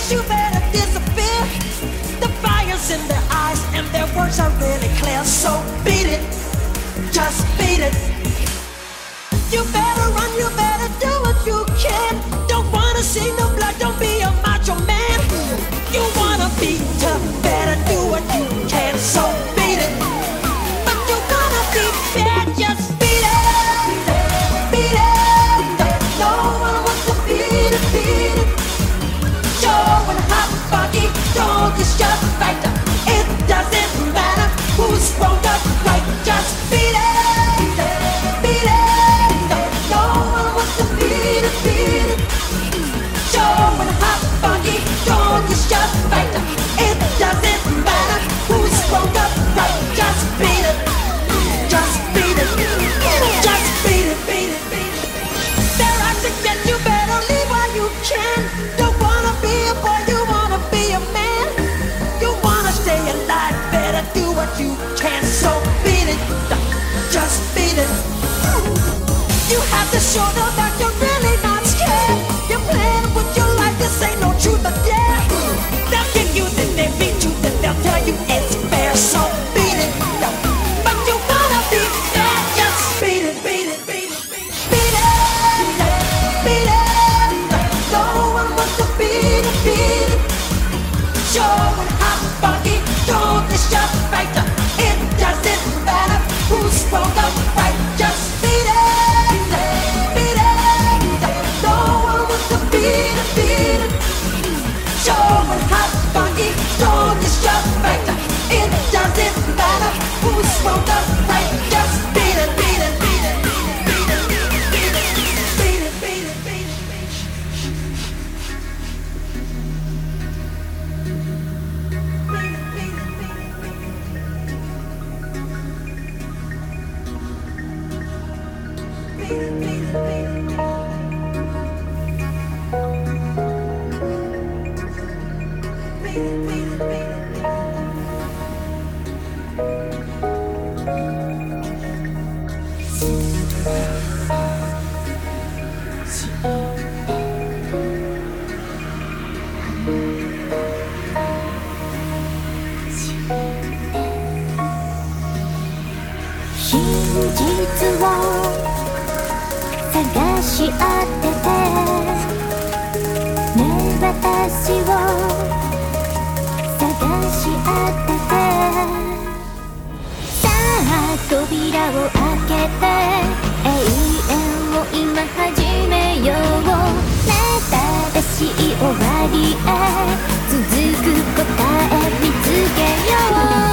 face, you better disappear. The fire's in their eyes and their words are really clear. So beat it, just beat it. You better run, you better do what you can. Don't wanna see no blood, don't be a macho man. You wanna be tough, better do what you can. So beat it, but you wanna be bad, just beat it, beat it. No one wants to beat it, beat it. Show and hot buggy, don't it's just right. It doesn't matter who's wrong or right, just beat it, beat it. No one wants to beat it, beat it. Show and hot buggy, don't it's just right. It doesn't matter who's wrong or right, just beat it, just beat it, just beat it, beat it, beat it. They're out to get you, better leave while you can. Don't wanna be a boy, you wanna be a man. You wanna stay alive, better do what you can. So beat it, just beat it. You have to show them that you're really not scared. You're playing with your life, this ain't no truth or dare. They'll kick you, then they beat you, then they'll tell you it's fair. So beat it, but you wanna be fair, just beat it, beat it, beat it, beat it, beat it. No one wants to beat it, beat it. Show and hot buggy, don't it's just right. It doesn't matter who's wrong or right, just beat it, beat it. No one wants to beat it, beat it. Show and hot buggy, don't it's just right. It doesn't matter who's wrong or right, just beat it, beat it, beat it, beat it, beat it, beat it, beat it, beat it, beat it. 真実を探し当ててね、私を探し当てて、さあ扉を開けて永遠を今始めよう。正しい終わりへ続く答え見つけよう。